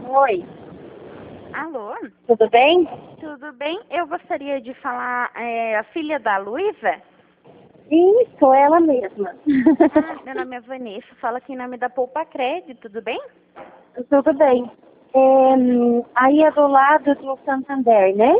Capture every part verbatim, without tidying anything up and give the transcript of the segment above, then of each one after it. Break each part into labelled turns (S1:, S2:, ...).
S1: Oi,
S2: Alô?
S1: tudo bem?
S2: Tudo bem? Eu gostaria de falar, é, a filha da Luísa?
S1: Isso, ela mesma.
S2: Ah, meu nome é Vanessa, fala aqui em nome da Poupa Crédito, tudo bem?
S1: Tudo bem. É, aí é do lado do Santander, né?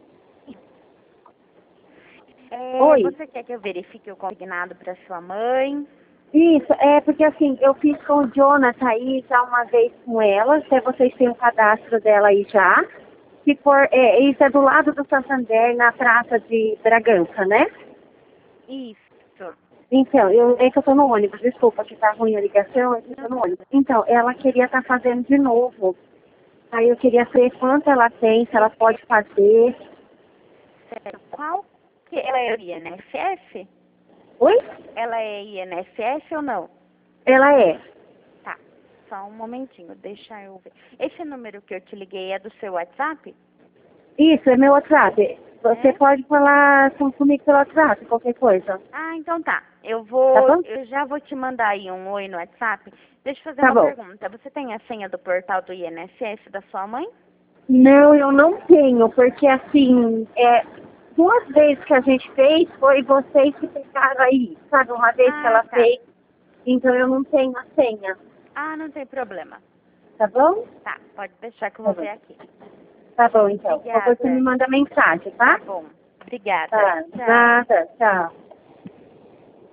S2: É,
S1: Oi.
S2: você quer que eu verifique o consignado para sua mãe?
S1: Isso, é porque assim, eu fiz com o Jonathan aí já uma vez com ela, até vocês têm o cadastro dela aí já. Se for, é, isso é do lado do Santander, na praça de Bragança, né?
S2: Isso.
S1: Então, eu, é que eu tô no ônibus, desculpa que tá ruim a ligação, é que eu tô no ônibus. Então, ela queria estar fazendo de novo. Aí eu queria saber quanto ela tem, se ela pode fazer.
S2: Certo. Qual que ela é I N S S?
S1: Oi?
S2: Ela é I N S S ou não?
S1: Ela é.
S2: Tá, só um momentinho, deixa eu ver. Esse número que eu te liguei é do seu WhatsApp?
S1: Isso, é meu WhatsApp. Você
S2: É?
S1: pode falar com, comigo pelo WhatsApp, qualquer coisa.
S2: Ah, então tá. Eu
S1: Tá
S2: vou,
S1: bom?
S2: eu já vou te mandar aí um oi no WhatsApp. Deixa eu fazer
S1: Tá
S2: uma
S1: bom.
S2: pergunta. Você tem a senha do portal do I N S S da sua mãe?
S1: Não, eu não tenho, porque assim, é, duas vezes que a gente fez foi vocês que ficaram aí, sabe? Uma vez que
S2: Ah,
S1: ela
S2: tá.
S1: fez, então eu não tenho a senha.
S2: Ah, não tem problema.
S1: Tá bom?
S2: Tá, pode deixar que eu
S1: Tá
S2: vou
S1: bom.
S2: ver aqui.
S1: Tá bom, então. Por favor, você me
S2: Obrigada.
S1: manda mensagem,
S2: Tá
S1: tá?
S2: bom. Obrigada.
S1: Tá.
S2: Tchau.
S1: Nada. Tchau.